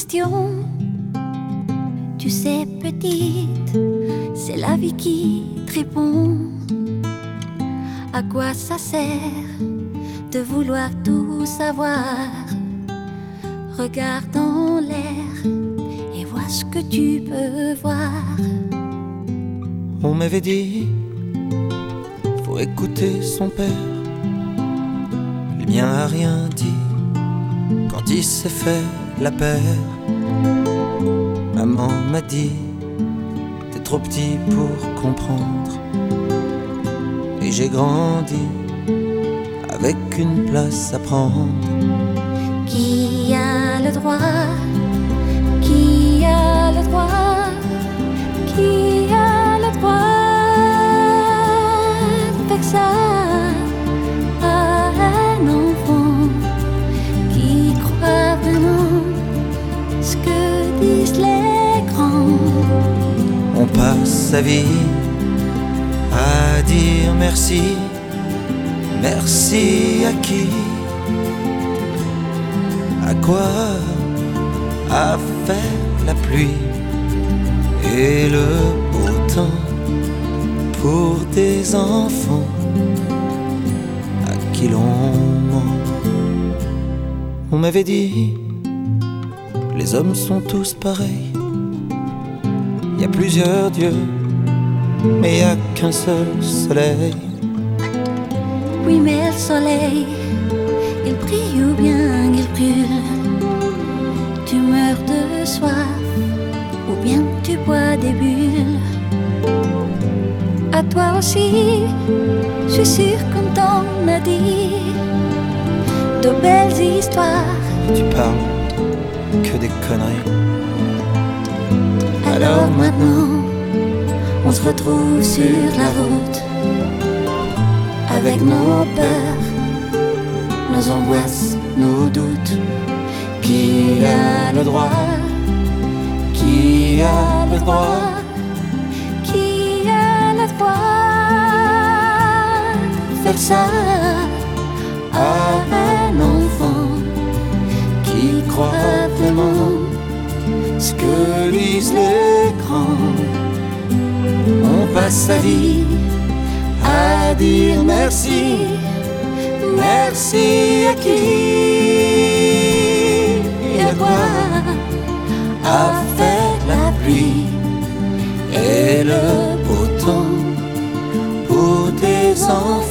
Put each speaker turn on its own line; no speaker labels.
question. Tu sais, petite, c'est la vie qui te répond. À quoi ça sert de vouloir tout savoir? Regarde en l'air et vois ce que tu peux voir.
On m'avait dit, faut écouter son père. Le mien a rien dit quand il s'est fait la paire. Maman m'a dit, t'es trop petit pour comprendre. Et j'ai grandi avec une place à prendre.
Qui a le droit? Qui a le droit? Qui a le droit de faire ça à un enfant qui croit vraiment ce que disent les grands?
On passe sa vie à dire merci. Merci à qui? À quoi a fait la pluie et le beau temps pour des enfants à qui l'on ment? On m'avait dit, les hommes sont tous pareils. Il y a plusieurs dieux, mais il n'y a qu'un seul soleil.
Oui, mais le soleil, il brille ou bien il brûle. Tu meurs de soif ou bien tu bois des bulles. À toi aussi, je suis sûre qu'on t'en a dit de belles histoires.
Tu parles que des conneries.
Alors maintenant, on se retrouve sur la route avec nos peurs, nos angoisses, nos doutes.
Qui a le droit? Qui a le droit?
Qui a le droit de faire ça à un enfant
Qui croit vraiment ce que lisent les grands? On passe sa vie à dire merci. Merci à qui? Et à quoi a fait la pluie et le beau temps pour tes enfants